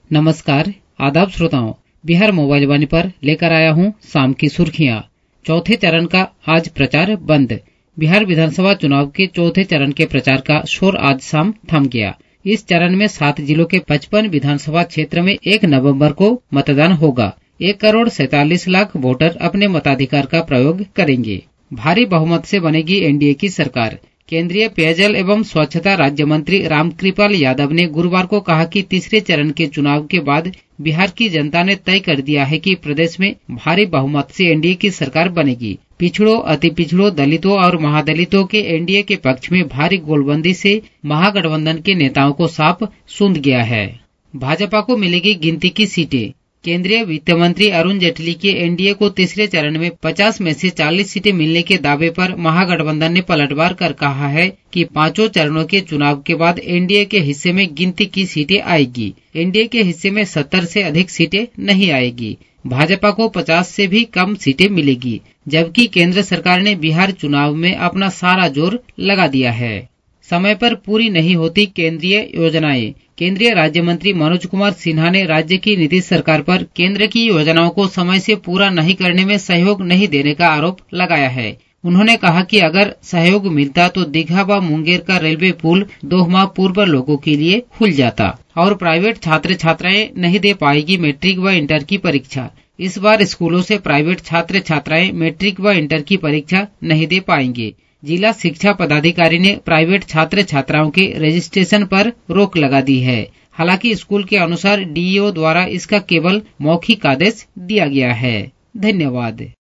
नमस्कार, आदाब श्रोताओं। बिहार मोबाइल वाणी पर लेकर आया हूं शाम की सुर्खियां। चौथे चरण का आज प्रचार बंद। बिहार विधानसभा चुनाव के चौथे चरण के प्रचार का शोर आज शाम थम गया। इस चरण में 7 जिलों के 55 विधानसभा क्षेत्र में 1 नवंबर को मतदान होगा। 1,47,00,000 वोटर अपने मताधिकार का प्रयोग करेंगे। भारी बहुमत से बनेगी एनडीए की सरकार। केंद्रीय पेयजल एवं स्वच्छता राज्य मंत्री रामकृपाल यादव ने गुरुवार को कहा कि तीसरे चरण के चुनाव के बाद बिहार की जनता ने तय कर दिया है कि प्रदेश में भारी बहुमत से एनडीए की सरकार बनेगी। पिछड़ों, अति पिछड़ों, दलितों और महादलितों के एनडीए के पक्ष में भारी गोलबंदी से महागठबंधन के नेताओं को साफ सूंध गया है। भाजपा को मिलेगी गिनती की सीटें। केंद्रीय वित्त मंत्री अरुण जेटली के एनडीए को तीसरे चरण में 50 में से 40 सीटें मिलने के दावे पर महागठबंधन ने पलटवार कर कहा है कि 5 चरणों के चुनाव के बाद एनडीए के हिस्से में गिनती की सीटें आएगी। एनडीए के हिस्से में 70 से अधिक सीटें नहीं आएगी। भाजपा को 50 से भी कम सीटें मिलेगी, जबकि केंद्र सरकार ने बिहार चुनाव में अपना सारा जोर लगा दिया है। समय पर पूरी नहीं होती केंद्रीय योजनाएं। केंद्रीय राज्य मंत्री मनोज कुमार सिन्हा ने राज्य की नीतीश सरकार पर केंद्र की योजनाओं को समय से पूरा नहीं करने में सहयोग नहीं देने का आरोप लगाया है। उन्होंने कहा कि अगर सहयोग मिलता तो दीघा व मुंगेर का रेलवे पुल 2 माह पूर्व लोगों के लिए खुल जाता और प्राइवेट छात्र छात्राएं नहीं दे पाएगी मैट्रिक व इंटर की परीक्षा। इस बार स्कूलों से प्राइवेट छात्र छात्राएं मैट्रिक व इंटर की परीक्षा नहीं दे पाएंगे। जिला शिक्षा पदाधिकारी ने प्राइवेट छात्र छात्राओं के रजिस्ट्रेशन पर रोक लगा दी है। हालांकि स्कूल के अनुसार डीईओ द्वारा इसका केवल मौखिक आदेश दिया गया है। धन्यवाद।